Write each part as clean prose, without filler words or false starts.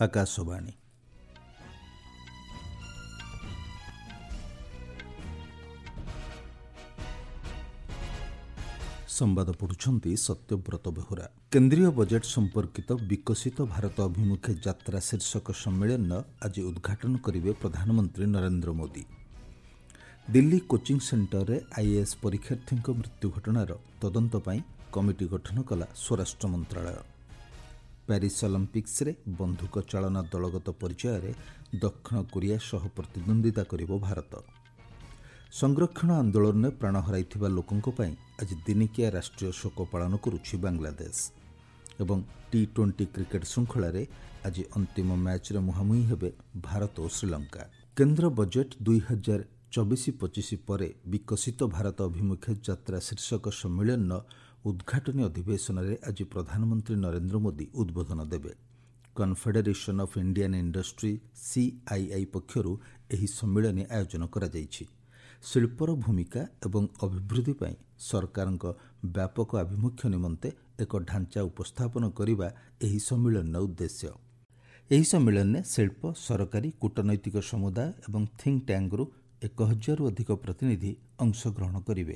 ଆକାଶବାଣୀ। ସମ୍ବାଦ ପଢୁଛନ୍ତି ସତ୍ୟବ୍ରତ ବେହୁରା। କେନ୍ଦ୍ରୀୟ ବଜେଟ୍ ସମ୍ପର୍କିତ ବିକଶିତ ଭାରତ ଅଭିମୁଖେ ଯାତ୍ରା ଶୀର୍ଷକ ସମ୍ମିଳନୀର ଆଜି ଉଦ୍ଘାଟନ କରିବେ ପ୍ରଧାନମନ୍ତ୍ରୀ ନରେନ୍ଦ୍ର ମୋଦି। ଦିଲ୍ଲୀ କୋଚିଂ ସେଣ୍ଟରରେ ଆଇଏଏସ୍ ପରୀକ୍ଷାର୍ଥୀଙ୍କ ମୃତ୍ୟୁ ଘଟଣାର ତଦନ୍ତ ପାଇଁ କମିଟି ଗଠନ କଲା ସ୍ୱରାଷ୍ଟ୍ର ମନ୍ତ୍ରଣାଳୟ। ପ୍ୟାରିସ୍ ଅଲିମ୍ପିକ୍ସରେ ବନ୍ଧୁକ ଚାଳନା ଦଳଗତ ପର୍ଯ୍ୟାୟରେ ଦକ୍ଷିଣ କୋରିଆ ସହ ପ୍ରତିଦ୍ୱନ୍ଦିତା କରିବ ଭାରତ। ସଂରକ୍ଷଣ ଆନ୍ଦୋଳନରେ ପ୍ରାଣ ହରାଇଥିବା ଲୋକଙ୍କ ପାଇଁ ଆଜି ଦିନିକିଆ ରାଷ୍ଟ୍ରୀୟ ଶୋକ ପାଳନ କରୁଛି ବାଂଲାଦେଶ। ଏବଂ ଟି-20 କ୍ରିକେଟ୍ ଶୃଙ୍ଖଳାରେ ଆଜି ଅନ୍ତିମ ମ୍ୟାଚ୍ରେ ମୁହାଁମୁହିଁ ହେବେ ଭାରତ ଓ ଶ୍ରୀଲଙ୍କା। କେନ୍ଦ୍ର ବଜେଟ୍ 2024-25 ପରେ ବିକଶିତ ଭାରତ ଅଭିମୁଖେ ଯାତ୍ରା ଶୀର୍ଷକ ସମ୍ମିଳନୀର ଉଦ୍ଘାଟନୀ ଅଧିବେଶନରେ ଆଜି ପ୍ରଧାନମନ୍ତ୍ରୀ ନରେନ୍ଦ୍ର ମୋଦି ଉଦ୍ବୋଧନ ଦେବେ। Confederation of Indian Industry CII ପକ୍ଷରୁ ଏହି ସମ୍ମିଳନୀ ଆୟୋଜନ କରାଯାଇଛି। ଶିଳ୍ପର ଭୂମିକା ଏବଂ ଅଭିବୃଦ୍ଧି ପାଇଁ ସରକାରଙ୍କ ବ୍ୟାପକ ଆଭିମୁଖ୍ୟ ନିମନ୍ତେ ଏକ ଢାଞ୍ଚା ଉପସ୍ଥାପନ କରିବା ଏହି ସମ୍ମିଳନୀର ଉଦ୍ଦେଶ୍ୟ। ଏହି ସମ୍ମିଳନୀରେ ଶିଳ୍ପ, ସରକାରୀ, କୂଟନୈତିକ ସମୁଦାୟ ଏବଂ ଥିଙ୍କ୍ ଟ୍ୟାଙ୍କରୁ 1000ରୁ ଅଧିକ ପ୍ରତିନିଧି ଅଂଶଗ୍ରହଣ କରିବେ।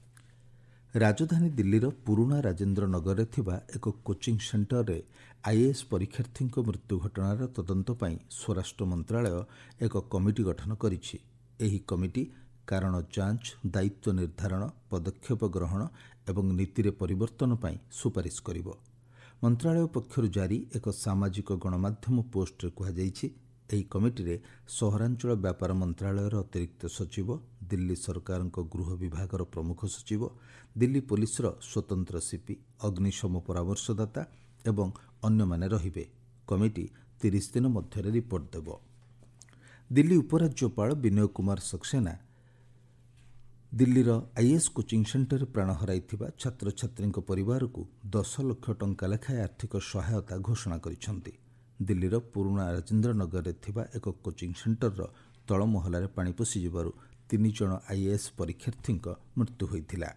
ରାଜଧାନୀ ଦିଲ୍ଲୀର ପୁରୁଣା ରାଜେନ୍ଦ୍ର ନଗରରେ ଥିବା ଏକ କୋଚିଂ ସେଣ୍ଟରରେ ଆଇଏଏସ୍ ପରୀକ୍ଷାର୍ଥୀଙ୍କ ମୃତ୍ୟୁ ଘଟଣାର ତଦନ୍ତ ପାଇଁ ସ୍ୱରାଷ୍ଟ୍ର ମନ୍ତ୍ରଣାଳୟ ଏକ କମିଟି ଗଠନ କରିଛି। ଏହି କମିଟି କାରଣ ଯାଞ୍ଚ, ଦାୟିତ୍ୱ ନିର୍ଦ୍ଧାରଣ, ପଦକ୍ଷେପ ଗ୍ରହଣ ଏବଂ ନୀତିରେ ପରିବର୍ତ୍ତନ ପାଇଁ ସୁପାରିଶ କରିବ। ମନ୍ତ୍ରଣାଳୟ ପକ୍ଷରୁ ଜାରି ଏକ ସାମାଜିକ ଗଣମାଧ୍ୟମ ପୋଷ୍ଟରେ କୁହାଯାଇଛି, ଏହି କମିଟିରେ ସହରାଞ୍ଚଳ ବ୍ୟାପାର ମନ୍ତ୍ରଣାଳୟର ଅତିରିକ୍ତ ସଚିବ, ଦିଲ୍ଲୀ ସରକାରଙ୍କ ଗୃହ ବିଭାଗର ପ୍ରମୁଖ ସଚିବ, ଦିଲ୍ଲୀ ପୋଲିସର ସ୍ୱତନ୍ତ୍ର ସିପି, ଅଗ୍ନିଶମ ପରାମର୍ଶଦାତା ଏବଂ ଅନ୍ୟମାନେ ରହିବେ। କମିଟି 30 ଦିନ ମଧ୍ୟରେ ରିପୋର୍ଟ ଦେବ। ଦିଲ୍ଲୀ ଉପରାଜ୍ୟପାଳ ବିନୟ କୁମାର ସକ୍ସେନା ଦିଲ୍ଲୀର ଆଇଏଏସ୍ କୋଚିଂ ସେଣ୍ଟରରେ ପ୍ରାଣ ହରାଇଥିବା ଛାତ୍ରଛାତ୍ରୀଙ୍କ ପରିବାରକୁ 10 ଲକ୍ଷ ଟଙ୍କା ଲେଖାଏଁ ଆର୍ଥିକ ସହାୟତା ଘୋଷଣା କରିଛନ୍ତି। ଦିଲ୍ଲୀର ପୁରୁଣା ରାଜେନ୍ଦ୍ର ନଗରରେ ଥିବା ଏକ କୋଚିଂ ସେଣ୍ଟରର ତଳ ମହଲାରେ ପାଣି ପଶିଯିବାରୁ 3 ଜଣ ଆଇଏଏସ୍ ପରୀକ୍ଷାର୍ଥୀଙ୍କ ମୃତ୍ୟୁ ହୋଇଥିଲା।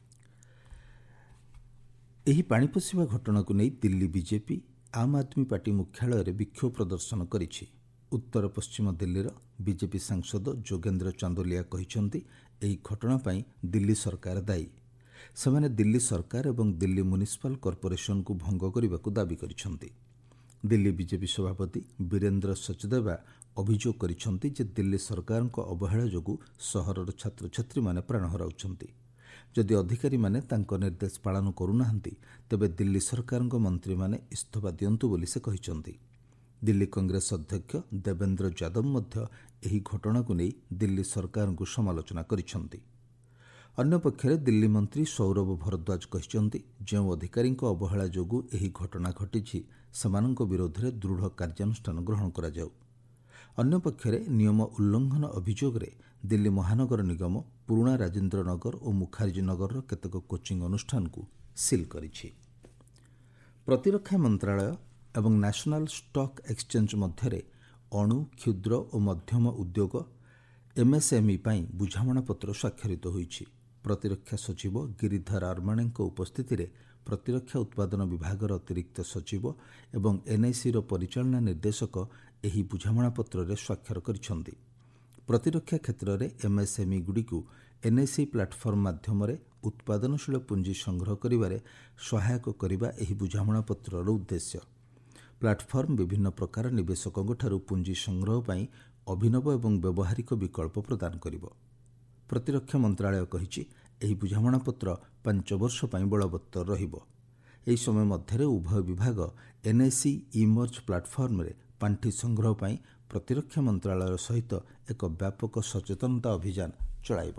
ଏହି ପାଣି ପଶିବା ଘଟଣାକୁ ନେଇ ଦିଲ୍ଲୀ ବିଜେପି ଆମ୍ ଆଦମୀ ପାର୍ଟି ମୁଖ୍ୟାଳୟରେ ବିକ୍ଷୋଭ ପ୍ରଦର୍ଶନ କରିଛି। ଉତ୍ତର ପଶ୍ଚିମ ଦିଲ୍ଲୀର ବିଜେପି ସାଂସଦ ଯୋଗେନ୍ଦ୍ର ଚାନ୍ଦୋଲିଆ କହିଛନ୍ତି, ଏହି ଘଟଣା ପାଇଁ ଦିଲ୍ଲୀ ସରକାର ଦାୟୀ। ସେମାନେ ଦିଲ୍ଲୀ ସରକାର ଏବଂ ଦିଲ୍ଲୀ ମ୍ୟୁନିସିପାଲ କର୍ପୋରେସନକୁ ଭଙ୍ଗ କରିବାକୁ ଦାବି କରିଛନ୍ତି। ଦିଲ୍ଲୀ ବିଜେପି ସଭାପତି ବୀରେନ୍ଦ୍ର ସଚଦେବା ଅଭିଯୋଗ କରିଛନ୍ତି ଯେ ଦିଲ୍ଲୀ ସରକାରଙ୍କ ଅବହେଳା ଯୋଗୁଁ ସହରର ଛାତ୍ରଛାତ୍ରୀମାନେ ପ୍ରାଣ ହରାଉଛନ୍ତି। ଯଦି ଅଧିକାରୀମାନେ ତାଙ୍କ ନିର୍ଦ୍ଦେଶ ପାଳନ କରୁନାହାନ୍ତି, ତେବେ ଦିଲ୍ଲୀ ସରକାରଙ୍କ ମନ୍ତ୍ରୀମାନେ ଇସ୍ତଫା ଦିଅନ୍ତୁ ବୋଲି ସେ କହିଛନ୍ତି। ଦିଲ୍ଲୀ କଂଗ୍ରେସ ଅଧ୍ୟକ୍ଷ ଦେବେନ୍ଦ୍ର ଯାଦବ ମଧ୍ୟ ଏହି ଘଟଣାକୁ ନେଇ ଦିଲ୍ଲୀ ସରକାରଙ୍କୁ ସମାଲୋଚନା କରିଛନ୍ତି। ଅନ୍ୟପକ୍ଷରେ ଦିଲ୍ଲୀ ମନ୍ତ୍ରୀ ସୌରଭ ଭରଦ୍ୱାଜ କହିଛନ୍ତି, ଯେଉଁ ଅଧିକାରୀଙ୍କ ଅବହେଳା ଯୋଗୁଁ ଏହି ଘଟଣା ଘଟିଛି ସେମାନଙ୍କ ବିରୋଧରେ ଦୃଢ଼ କାର୍ଯ୍ୟାନୁଷ୍ଠାନ ଗ୍ରହଣ କରାଯାଉ। ଅନ୍ୟପକ୍ଷରେ ନିୟମ ଉଲ୍ଲଂଘନ ଅଭିଯୋଗରେ ଦିଲ୍ଲୀ ମହାନଗର ନିଗମ ପୁରୁଣା ରାଜେନ୍ଦ୍ର ନଗର ଓ ମୁଖାର୍ଜୀ ନଗରର କେତେକ କୋଚିଂ ଅନୁଷ୍ଠାନକୁ ସିଲ୍ କରିଛି। ପ୍ରତିରକ୍ଷା ମନ୍ତ୍ରଣାଳୟ ଏବଂ ନ୍ୟାସନାଲ ଷ୍ଟକ୍ ଏକ୍ସଚେଞ୍ଜ ମଧ୍ୟରେ ଅଣୁ, କ୍ଷୁଦ୍ର ଓ ମଧ୍ୟମ ଉଦ୍ୟୋଗ MSME ପାଇଁ ବୁଝାମଣାପତ୍ର ସ୍ୱାକ୍ଷରିତ ହୋଇଛି। ପ୍ରତିରକ୍ଷା ସଚିବ ଗିରିଧର ଆର୍ମାଣେଙ୍କ ଉପସ୍ଥିତିରେ ପ୍ରତିରକ୍ଷା ଉତ୍ପାଦନ ବିଭାଗର ଅତିରିକ୍ତ ସଚିବ ଏବଂ NICର ପରିଚାଳନା ନିର୍ଦ୍ଦେଶକ ଏହି ବୁଝାମଣାପତ୍ରରେ ସ୍ୱାକ୍ଷର କରିଛନ୍ତି। ପ୍ରତିରକ୍ଷା କ୍ଷେତ୍ରରେ MSME ଗୁଡ଼ିକୁ NIC ପ୍ଲାଟଫର୍ମ ମାଧ୍ୟମରେ ଉତ୍ପାଦନଶୀଳ ପୁଞ୍ଜି ସଂଗ୍ରହ କରିବାରେ ସହାୟକ କରିବା ଏହି ବୁଝାମଣାପତ୍ରର ଉଦ୍ଦେଶ୍ୟ। ପ୍ଲାଟଫର୍ମ ବିଭିନ୍ନ ପ୍ରକାର ନିବେଶକଙ୍କଠାରୁ ପୁଞ୍ଜି ସଂଗ୍ରହ ପାଇଁ ଅଭିନବ ଏବଂ ବ୍ୟବହାରିକ ବିକଳ୍ପ ପ୍ରଦାନ କରିବ। ପ୍ରତିରକ୍ଷା ମନ୍ତ୍ରଣାଳୟ କହିଛି, ଏହି ବୁଝାମଣାପତ୍ର 5 ବର୍ଷ ପାଇଁ ବଳବତ୍ତର ରହିବ। ଏହି ସମୟ ମଧ୍ୟରେ ଉଭୟ ବିଭାଗ NIC ଇମର୍ଜ ପ୍ଲାଟଫର୍ମରେ ପାଣ୍ଠି ସଂଗ୍ରହ ପାଇଁ ପ୍ରତିରକ୍ଷା ମନ୍ତ୍ରଣାଳୟ ସହିତ ଏକ ବ୍ୟାପକ ସଚେତନତା ଅଭିଯାନ ଚଳାଇବ।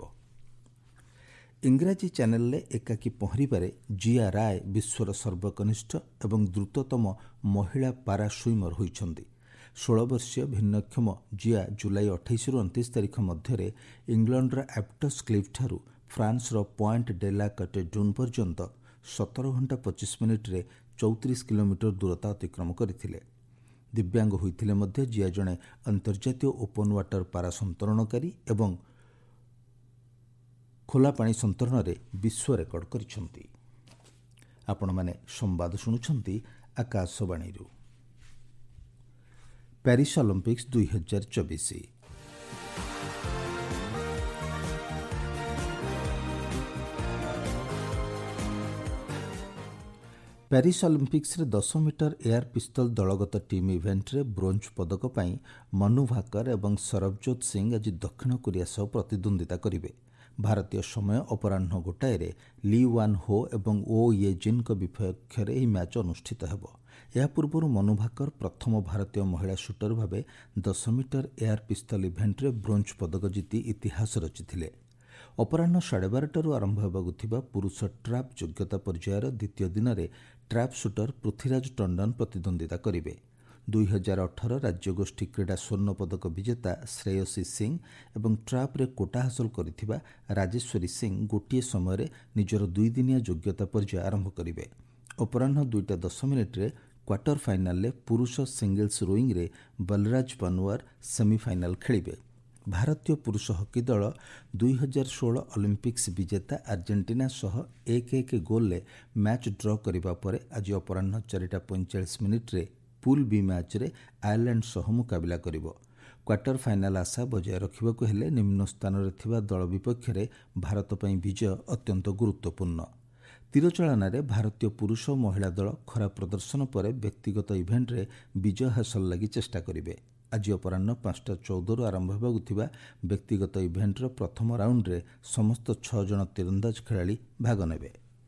ଇଂରାଜୀ ଚ୍ୟାନେଲରେ ଏକାକୀ ପହଁରିବାରେ ଜିଆ ରାୟ ବିଶ୍ୱର ସର୍ବକନିଷ୍ଠ ଏବଂ ଦ୍ରୁତତମ ମହିଳା ପାରା ସୁଇମର ହୋଇଛନ୍ତି। 16 ବର୍ଷୀୟ ଭିନ୍ନକ୍ଷମ ଜିଆ ଜୁଲାଇ 28ରୁ 29 ତାରିଖ ମଧ୍ୟରେ ଇଂଲଣ୍ଡର ଆପ୍ଟସ୍ କ୍ଲିଫ୍ଠାରୁ ଫ୍ରାନ୍ସର ପଏଣ୍ଟ ଡେ ଲା କଟେଡୁନ୍ ପର୍ଯ୍ୟନ୍ତ 17 ଘଣ୍ଟା 25 ମିନିଟ୍ରେ 34 କିଲୋମିଟର ଦୂରତା ଅତିକ୍ରମ କରିଥିଲେ। ଦିବ୍ୟାଙ୍ଗ ହୋଇଥିଲେ ମଧ୍ୟ ଜିଆ ଜଣେ ଅନ୍ତର୍ଜାତୀୟ ଓପନ୍ ୱାଟର ପାରା ସନ୍ତରଣକାରୀ ଏବଂ ଖୋଲା ପାଣି ସନ୍ତରଣରେ ବିଶ୍ୱ ରେକର୍ଡ କରିଛନ୍ତି। ଆପଣମାନେ ସମ୍ବାଦ ଶୁଣୁଛନ୍ତି ଆକାଶବାଣୀରୁ। Paris Olympics 2024। ପ୍ୟାରିସ୍ ଅଲିମ୍ପିକ୍ସରେ 10 ମିଟର ଏୟାର ପିସ୍ତଲ ଦଳଗତ ଟିମ୍ ଇଭେଣ୍ଟରେ ବ୍ରୋଞ୍ଜ ପଦକ ପାଇଁ ମନୁ ଭାକର ଏବଂ ସରବଜୋତ ସିଂ ଆଜି ଦକ୍ଷିଣ କୋରିଆ ସହ ପ୍ରତିଦ୍ୱନ୍ଦିତା କରିବେ। ଭାରତୀୟ ସମୟ ଅପରାହ୍ନ 1ରେ ଲି ୱାନ୍ ହୋ ଏବଂ ଓ ୟେଜିନ୍ଙ୍କ ବିପକ୍ଷରେ ଏହି ମ୍ୟାଚ୍ ଅନୁଷ୍ଠିତ ହେବ। ଏହା ପୂର୍ବରୁ ମନୁ ଭାକର ପ୍ରଥମ ଭାରତୀୟ ମହିଳା ସୁଟର ଭାବେ 10 ମିଟର ଏୟାର ପିସ୍ତଲ ଇଭେଣ୍ଟରେ ବ୍ରୋଞ୍ଜ ପଦକ ଜିତି ଇତିହାସ ରଚିଥିଲେ। ଅପରାହ୍ନ 12:30ରୁ ଆରମ୍ଭ ହେବାକୁ ଥିବା ପୁରୁଷ ଟ୍ରାପ୍ ଯୋଗ୍ୟତା ପର୍ଯ୍ୟାୟର ଦ୍ୱିତୀୟ ଦିନରେ ଟ୍ରାପ୍ ସୁଟର ପୃଥ୍ୱୀରାଜ ଟଣ୍ଡନ ପ୍ରତିଦ୍ୱନ୍ଦିତା କରିବେ। 2018 ରାଜ୍ୟଗୋଷ୍ଠୀ କ୍ରୀଡ଼ା ସ୍ୱର୍ଣ୍ଣ ପଦକ ବିଜେତା ଶ୍ରେୟସୀ ସିଂ ଏବଂ ଟ୍ରାପ୍ରେ କୋଟା ହାସଲ କରିଥିବା ରାଜେଶ୍ୱରୀ ସିଂ ଗୋଟିଏ ସମୟରେ ନିଜର 2 ଦିନିଆ ଯୋଗ୍ୟତା ପର୍ଯ୍ୟାୟ ଆରମ୍ଭ କରିବେ। ଅପରାହ୍ନ 2:10ରେ କ୍ୱାର୍ଟର ଫାଇନାଲରେ ପୁରୁଷ ସିଙ୍ଗଲ୍ସ ରୋଇଂରେ ବଲରାଜ ପନୱାର ସେମିଫାଇନାଲ ଖେଳିବେ। ଭାରତୀୟ ପୁରୁଷ ହକି ଦଳ 2016 ଅଲିମ୍ପିକ୍ସ ବିଜେତା ଆର୍ଜେଣ୍ଟିନା ସହ 1-1 ଗୋଲରେ ମ୍ୟାଚ୍ ଡ୍ର କରିବା ପରେ ଆଜି ଅପରାହ୍ନ 4:45ରେ ପୁଲ୍ ବି ମ୍ୟାଚ୍ରେ ଆୟର୍ଲାଣ୍ଡ ସହ ମୁକାବିଲା କରିବ। କ୍ୱାର୍ଟର ଫାଇନାଲ ଆଶା ବଜାୟ ରଖିବାକୁ ହେଲେ ନିମ୍ନ ସ୍ଥାନରେ ଥିବା ଦଳ ବିପକ୍ଷରେ ଭାରତ ପାଇଁ ବିଜୟ ଅତ୍ୟନ୍ତ ଗୁରୁତ୍ୱପୂର୍ଣ୍ଣ। ତୀରଚାଳନାରେ ଭାରତୀୟ ପୁରୁଷ ଓ ମହିଳା ଦଳ ଖରାପ ପ୍ରଦର୍ଶନ ପରେ ବ୍ୟକ୍ତିଗତ ଇଭେଣ୍ଟରେ ବିଜୟ ହାସଲ ଲାଗି ଚେଷ୍ଟା କରିବେ। ଆଜି ଅପରାହ୍ନ 5:14ରୁ ଆରମ୍ଭ ହେବାକୁ ଥିବା ବ୍ୟକ୍ତିଗତ ଇଭେଣ୍ଟର ପ୍ରଥମ ରାଉଣ୍ଡରେ ସମସ୍ତ 6 ଜଣ ତୀରନ୍ଦାଜ ଖେଳାଳି ଭାଗ ନେବେ।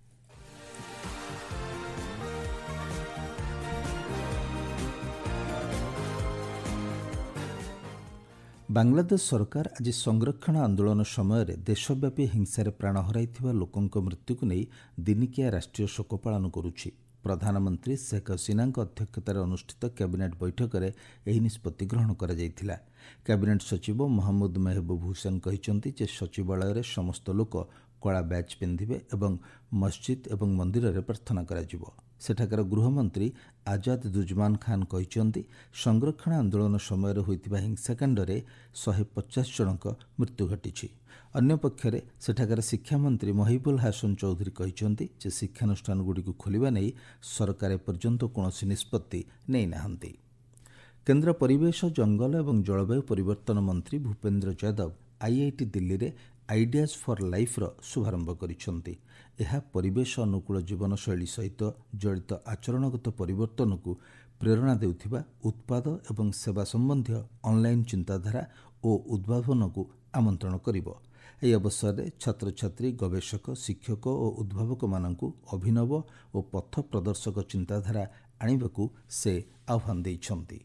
ବାଂଲାଦେଶ ସରକାର ଆଜି ସଂରକ୍ଷଣ ଆନ୍ଦୋଳନ ସମୟରେ ଦେଶବ୍ୟାପୀ ହିଂସାରେ ପ୍ରାଣ ହରାଇଥିବା ଲୋକଙ୍କ ମୃତ୍ୟୁକୁ ନେଇ ଦିନିକିଆ ରାଷ୍ଟ୍ରୀୟ ଶୋକ ପାଳନ କରୁଛି। ପ୍ରଧାନମନ୍ତ୍ରୀ ଶେଖ୍ ହସିନାଙ୍କ ଅଧ୍ୟକ୍ଷତାରେ ଅନୁଷ୍ଠିତ କ୍ୟାବିନେଟ୍ ବୈଠକରେ ଏହି ନିଷ୍ପତ୍ତି ଗ୍ରହଣ କରାଯାଇଥିଲା। କ୍ୟାବିନେଟ୍ ସଚିବ ମହମ୍ମଦ ମେହବୁବ ହୁସେନ କହିଛନ୍ତି ଯେ ସଚିବାଳୟରେ ସମସ୍ତ ଲୋକ କଳା ବ୍ୟାଚ୍ ପିନ୍ଧିବେ ଏବଂ ମସଜିଦ୍ ଏବଂ ମନ୍ଦିରରେ ପ୍ରାର୍ଥନା କରାଯିବ। ସେଠାକାର ଗୃହମନ୍ତ୍ରୀ ଆଜାଦ ଦୁଜମାନ ଖାନ୍ କହିଛନ୍ତି ସଂରକ୍ଷଣ ଆନ୍ଦୋଳନ ସମୟରେ ହୋଇଥିବା ହିଂସାକାଣ୍ଡରେ 150 ଜଣଙ୍କ ମୃତ୍ୟୁ ଘଟିଛି। ଅନ୍ୟପକ୍ଷରେ ସେଠାକାର ଶିକ୍ଷାମନ୍ତ୍ରୀ ମହିବୁଲ ହାସନ ଚୌଧୁରୀ କହିଛନ୍ତି ଯେ ଶିକ୍ଷାନୁଷ୍ଠାନଗୁଡ଼ିକୁ ଖୋଲିବା ନେଇ ସରକାର ଏପର୍ଯ୍ୟନ୍ତ କୌଣସି ନିଷ୍ପତ୍ତି ନେଇନାହାନ୍ତି। କେନ୍ଦ୍ର ପରିବେଶ, ଜଙ୍ଗଲ ଏବଂ ଜଳବାୟୁ ପରିବର୍ତ୍ତନ ମନ୍ତ୍ରୀ ଭୂପେନ୍ଦ୍ର ଯାଦବ ଆଇଆଇଟି ଦିଲ୍ଲୀରେ ଆଇଡିଆଜ ଫର୍ ଲାଇଫ୍ର ଶୁଭାରମ୍ଭ କରିଛନ୍ତି। ଏହା ପରିବେଶ ଅନୁକୂଳ ଜୀବନଶୈଳୀ ସହିତ ଜଡ଼ିତ ଆଚରଣଗତ ପରିବର୍ତ୍ତନକୁ ପ୍ରେରଣା ଦେଉଥିବା ଉତ୍ପାଦ ଏବଂ ସେବା ସମ୍ବନ୍ଧୀୟ ଅନଲାଇନ୍ ଚିନ୍ତାଧାରା ଓ ଉଦ୍ଭାବନକୁ ଆମନ୍ତ୍ରଣ କରିବ। ଏହି ଅବସରରେ ଛାତ୍ରଛାତ୍ରୀ, ଗବେଷକ, ଶିକ୍ଷକ ଓ ଉଦ୍ଭାବକମାନଙ୍କୁ ଅଭିନବ ଓ ପଥ ପ୍ରଦର୍ଶକ ଚିନ୍ତାଧାରା ଆଣିବାକୁ ସେ ଆହ୍ୱାନ ଦେଇଛନ୍ତି।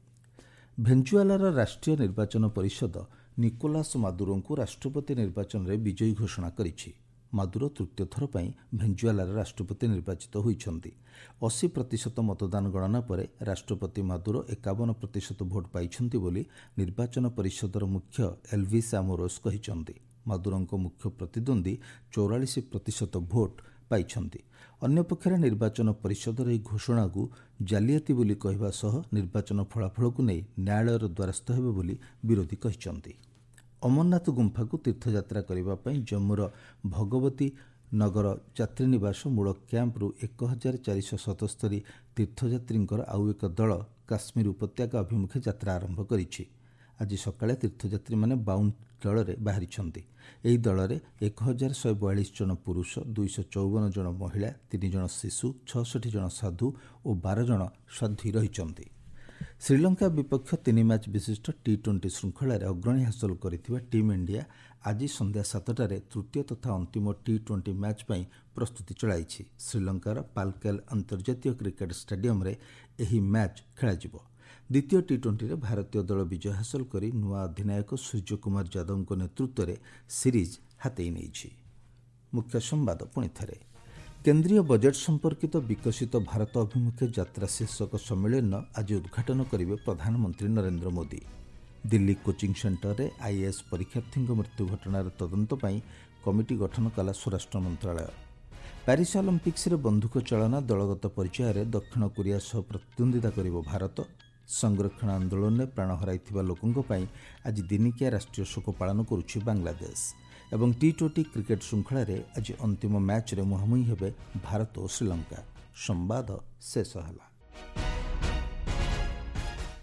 ଭେନେଜୁଏଲାର ରାଷ୍ଟ୍ରୀୟ ନିର୍ବାଚନ ପରିଷଦ ନିକୋଲାସ ମାଦୁରୋଙ୍କୁ ରାଷ୍ଟ୍ରପତି ନିର୍ବାଚନରେ ବିଜୟୀ ଘୋଷଣା କରିଛି। ମାଦୁରୋ ତୃତୀୟ ଥର ପାଇଁ ଭେନେଜୁଏଲାର ରାଷ୍ଟ୍ରପତି ନିର୍ବାଚିତ ହୋଇଛନ୍ତି। 80% ମତଦାନ ଗଣନା ପରେ ରାଷ୍ଟ୍ରପତି ମାଦୁରୋ 51% ଭୋଟ୍ ପାଇଛନ୍ତି ବୋଲି ନିର୍ବାଚନ ପରିଷଦର ମୁଖ୍ୟ ଏଲଭିସ୍ ଆମୋରୋସ୍ କହିଛନ୍ତି। ମାଦୁରୋଙ୍କ ମୁଖ୍ୟ ପ୍ରତିଦ୍ୱନ୍ଦ୍ୱୀ 44% ଭୋଟ୍ ପାଇଛନ୍ତି। ଅନ୍ୟପକ୍ଷରେ ନିର୍ବାଚନ ପରିଷଦର ଏହି ଘୋଷଣାକୁ ଜାଲିଆତି ବୋଲି କହିବା ସହ ନିର୍ବାଚନ ଫଳାଫଳକୁ ନେଇ ନ୍ୟାୟାଳୟର ଦ୍ୱାରସ୍ଥ ହେବେ ବୋଲି ବିରୋଧୀ କହିଛନ୍ତି। ଅମରନାଥ ଗୁମ୍ଫାକୁ ତୀର୍ଥଯାତ୍ରା କରିବା ପାଇଁ ଜମ୍ମୁର ଭଗବତୀ ନଗର ଯାତ୍ରୀନିବାସ ମୂଳ କ୍ୟାମ୍ପରୁ 1477 ତୀର୍ଥଯାତ୍ରୀଙ୍କର ଆଉ ଏକ ଦଳ କାଶ୍ମୀର ଉପତ୍ୟକା ଅଭିମୁଖେ ଯାତ୍ରା ଆରମ୍ଭ କରିଛି। ଆଜି ସକାଳେ ତୀର୍ଥଯାତ୍ରୀମାନେ 52 ଦଳରେ ବାହାରିଛନ୍ତି। ଏହି ଦଳରେ 1142 ଜଣ ପୁରୁଷ, 254 ଜଣ ମହିଳା, 3 ଜଣ ଶିଶୁ, 66 ଜଣ ସାଧୁ ଓ 12 ଜଣ ସାଧ୍ୱୀ ରହିଛନ୍ତି। ଶ୍ରୀଲଙ୍କା ବିପକ୍ଷ 3 ମ୍ୟାଚ୍ ବିଶିଷ୍ଟ ଟି20 ଶୃଙ୍ଖଳାରେ ଅଗ୍ରଣୀ ହାସଲ କରିଥିବା ଟିମ୍ ଇଣ୍ଡିଆ ଆଜି ସନ୍ଧ୍ୟା 7ଟାରେ ତୃତୀୟ ତଥା ଅନ୍ତିମ ଟି20 ମ୍ୟାଚ୍ ପାଇଁ ପ୍ରସ୍ତୁତି ଚଳାଇଛି। ଶ୍ରୀଲଙ୍କାର ପାଲକେଲ ଅନ୍ତର୍ଜାତୀୟ କ୍ରିକେଟ ଷ୍ଟାଡିୟମରେ ଏହି ମ୍ୟାଚ୍ ଖେଳାଯିବ। ଦ୍ୱିତୀୟ ଟି20ରେ ଭାରତୀୟ ଦଳ ବିଜୟ ହାସଲ କରି ନୂଆ ଅଧିନାୟକ ସୂର୍ଯ୍ୟକୁମାର ଯାଦବଙ୍କ ନେତୃତ୍ୱରେ ସିରିଜ୍ ହାତେଇ ନେଇଛି। ମୁଖ୍ୟ ସମ୍ବାଦ ପୁଣିଥରେ। କେନ୍ଦ୍ରୀୟ ବଜେଟ୍ ସମ୍ପର୍କିତ ବିକଶିତ ଭାରତ ଅଭିମୁଖେ ଯାତ୍ରା ଶୀର୍ଷକ ସମ୍ମିଳନୀର ଆଜି ଉଦ୍ଘାଟନ କରିବେ ପ୍ରଧାନମନ୍ତ୍ରୀ ନରେନ୍ଦ୍ର ମୋଦି। ଦିଲ୍ଲୀ କୋଚିଂ ସେଣ୍ଟରରେ ଆଇଏଏସ୍ ପରୀକ୍ଷାର୍ଥୀଙ୍କ ମୃତ୍ୟୁ ଘଟଣାର ତଦନ୍ତ ପାଇଁ କମିଟି ଗଠନ କଲା ସ୍ୱରାଷ୍ଟ୍ର ମନ୍ତ୍ରଣାଳୟ। ପ୍ୟାରିସ୍ ଅଲିମ୍ପିକ୍ସରେ ବନ୍ଧୁକ ଚାଳନା ଦଳଗତ ପର୍ଯ୍ୟାୟରେ ଦକ୍ଷିଣ କୋରିଆ ସହ ପ୍ରତିଦ୍ୱନ୍ଦିତା କରିବ ଭାରତ। ସଂରକ୍ଷଣ ଆନ୍ଦୋଳନରେ ପ୍ରାଣ ହରାଇଥିବା ଲୋକଙ୍କ ପାଇଁ ଆଜି ଦିନିକିଆ ରାଷ୍ଟ୍ରୀୟ ଶୋକ ପାଳନ କରୁଛି ବାଂଲାଦେଶ। ଏବଂ ଟି20 କ୍ରିକେଟ ଶୃଙ୍ଖଳାରେ ଆଜି ଅନ୍ତିମ ମ୍ୟାଚ୍ରେ ମୁହାଁମୁହିଁ ହେବେ ଭାରତ ଓ ଶ୍ରୀଲଙ୍କା। ସମ୍ବାଦ ଶେଷ ହେଲା।